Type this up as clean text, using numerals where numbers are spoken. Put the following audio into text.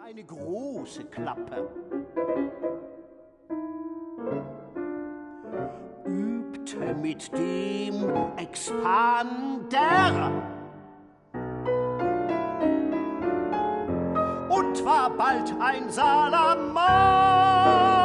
eine große Klappe. Übte mit dem Expander und war bald ein Salamander.